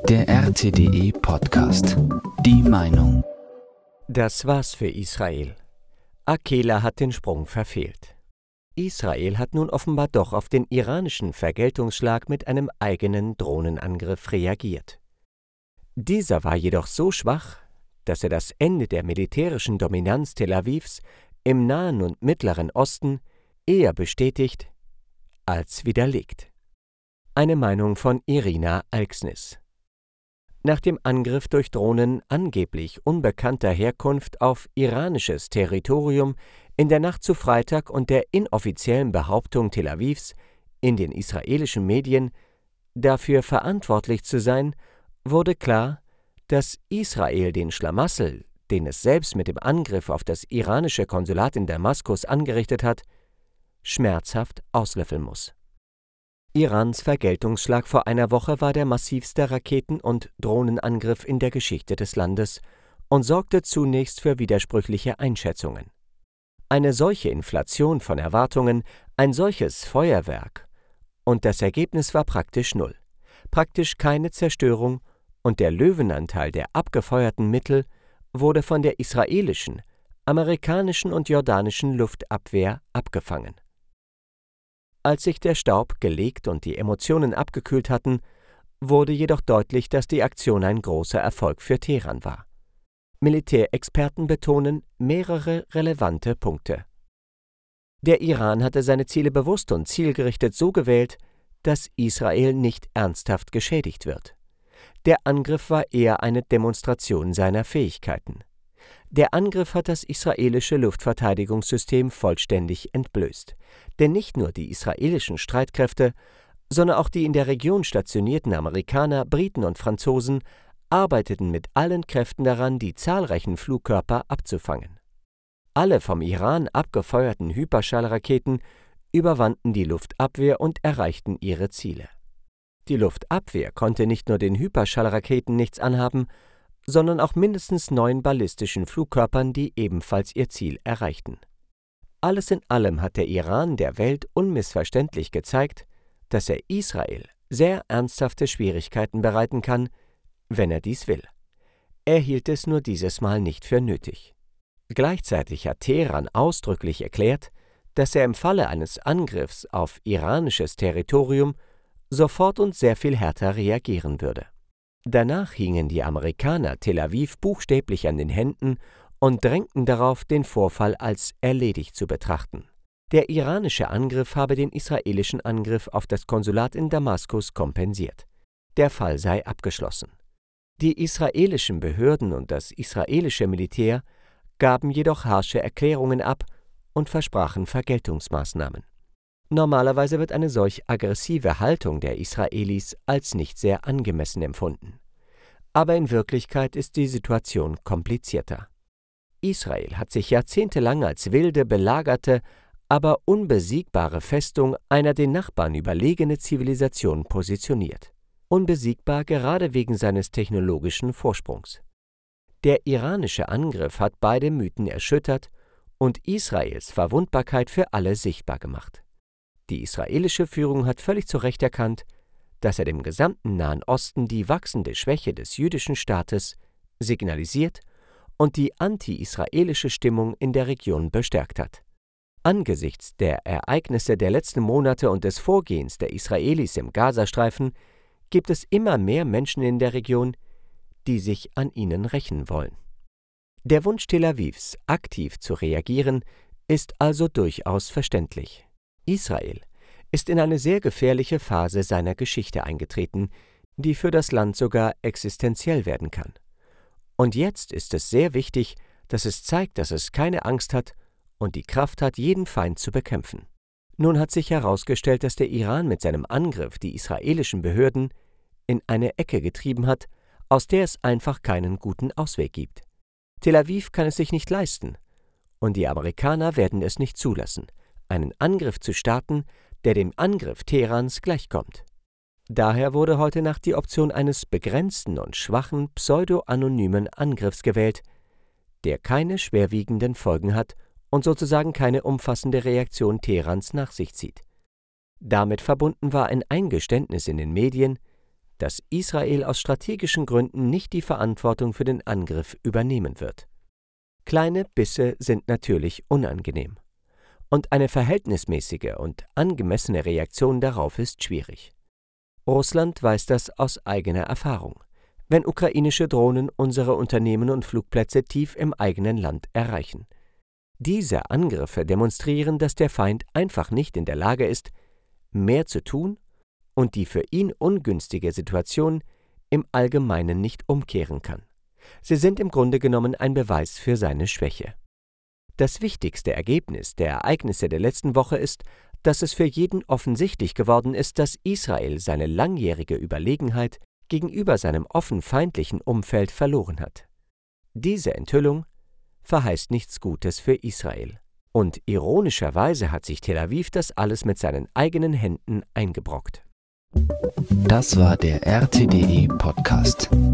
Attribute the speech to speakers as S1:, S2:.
S1: Der RTDE Podcast. Die Meinung.
S2: Das war's für Israel. Akela hat den Sprung verfehlt. Israel hat nun offenbar doch auf den iranischen Vergeltungsschlag mit einem eigenen Drohnenangriff reagiert. Dieser war jedoch so schwach, dass er das Ende der militärischen Dominanz Tel Avivs im Nahen und Mittleren Osten eher bestätigt als widerlegt. Eine Meinung von Irina Alksnis. Nach dem Angriff durch Drohnen angeblich unbekannter Herkunft auf iranisches Territorium in der Nacht zu Freitag und der inoffiziellen Behauptung Tel Avivs in den israelischen Medien, dafür verantwortlich zu sein, wurde klar, dass Israel den Schlamassel, den es selbst mit dem Angriff auf das iranische Konsulat in Damaskus angerichtet hat, schmerzhaft auslöffeln muss. Irans Vergeltungsschlag vor einer Woche war der massivste Raketen- und Drohnenangriff in der Geschichte des Landes und sorgte zunächst für widersprüchliche Einschätzungen. Eine solche Inflation von Erwartungen, ein solches Feuerwerk, und das Ergebnis war praktisch null. Praktisch keine Zerstörung, und der Löwenanteil der abgefeuerten Mittel wurde von der israelischen, amerikanischen und jordanischen Luftabwehr abgefangen. Als sich der Staub gelegt und die Emotionen abgekühlt hatten, wurde jedoch deutlich, dass die Aktion ein großer Erfolg für Teheran war. Militärexperten betonen mehrere relevante Punkte. Der Iran hatte seine Ziele bewusst und zielgerichtet so gewählt, dass Israel nicht ernsthaft geschädigt wird. Der Angriff war eher eine Demonstration seiner Fähigkeiten. Der Angriff hat das israelische Luftverteidigungssystem vollständig entblößt. Denn nicht nur die israelischen Streitkräfte, sondern auch die in der Region stationierten Amerikaner, Briten und Franzosen arbeiteten mit allen Kräften daran, die zahlreichen Flugkörper abzufangen. Alle vom Iran abgefeuerten Hyperschallraketen überwanden die Luftabwehr und erreichten ihre Ziele. Die Luftabwehr konnte nicht nur den Hyperschallraketen nichts anhaben, sondern auch mindestens 9 ballistischen Flugkörpern, die ebenfalls ihr Ziel erreichten. Alles in allem hat der Iran der Welt unmissverständlich gezeigt, dass er Israel sehr ernsthafte Schwierigkeiten bereiten kann, wenn er dies will. Er hielt es nur dieses Mal nicht für nötig. Gleichzeitig hat Teheran ausdrücklich erklärt, dass er im Falle eines Angriffs auf iranisches Territorium sofort und sehr viel härter reagieren würde. Danach hingen die Amerikaner Tel Aviv buchstäblich an den Händen und drängten darauf, den Vorfall als erledigt zu betrachten. Der iranische Angriff habe den israelischen Angriff auf das Konsulat in Damaskus kompensiert. Der Fall sei abgeschlossen. Die israelischen Behörden und das israelische Militär gaben jedoch harsche Erklärungen ab und versprachen Vergeltungsmaßnahmen. Normalerweise wird eine solch aggressive Haltung der Israelis als nicht sehr angemessen empfunden. Aber in Wirklichkeit ist die Situation komplizierter. Israel hat sich jahrzehntelang als wilde, belagerte, aber unbesiegbare Festung einer den Nachbarn überlegene Zivilisation positioniert. Unbesiegbar gerade wegen seines technologischen Vorsprungs. Der iranische Angriff hat beide Mythen erschüttert und Israels Verwundbarkeit für alle sichtbar gemacht. Die israelische Führung hat völlig zu Recht erkannt, dass er dem gesamten Nahen Osten die wachsende Schwäche des jüdischen Staates signalisiert und die anti-israelische Stimmung in der Region bestärkt hat. Angesichts der Ereignisse der letzten Monate und des Vorgehens der Israelis im Gazastreifen gibt es immer mehr Menschen in der Region, die sich an ihnen rächen wollen. Der Wunsch Tel Avivs, aktiv zu reagieren, ist also durchaus verständlich. Israel ist in eine sehr gefährliche Phase seiner Geschichte eingetreten, die für das Land sogar existenziell werden kann. Und jetzt ist es sehr wichtig, dass es zeigt, dass es keine Angst hat und die Kraft hat, jeden Feind zu bekämpfen. Nun hat sich herausgestellt, dass der Iran mit seinem Angriff die israelischen Behörden in eine Ecke getrieben hat, aus der es einfach keinen guten Ausweg gibt. Tel Aviv kann es sich nicht leisten, und die Amerikaner werden es nicht zulassen, einen Angriff zu starten, der dem Angriff Teherans gleichkommt. Daher wurde heute Nacht die Option eines begrenzten und schwachen, pseudo-anonymen Angriffs gewählt, der keine schwerwiegenden Folgen hat und sozusagen keine umfassende Reaktion Teherans nach sich zieht. Damit verbunden war ein Eingeständnis in den Medien, dass Israel aus strategischen Gründen nicht die Verantwortung für den Angriff übernehmen wird. Kleine Bisse sind natürlich unangenehm. Und eine verhältnismäßige und angemessene Reaktion darauf ist schwierig. Russland weiß das aus eigener Erfahrung, wenn ukrainische Drohnen unsere Unternehmen und Flugplätze tief im eigenen Land erreichen. Diese Angriffe demonstrieren, dass der Feind einfach nicht in der Lage ist, mehr zu tun und die für ihn ungünstige Situation im Allgemeinen nicht umkehren kann. Sie sind im Grunde genommen ein Beweis für seine Schwäche. Das wichtigste Ergebnis der Ereignisse der letzten Woche ist, dass es für jeden offensichtlich geworden ist, dass Israel seine langjährige Überlegenheit gegenüber seinem offen feindlichen Umfeld verloren hat. Diese Enthüllung verheißt nichts Gutes für Israel. Und ironischerweise hat sich Tel Aviv das alles mit seinen eigenen Händen eingebrockt.
S1: Das war der RTDE Podcast.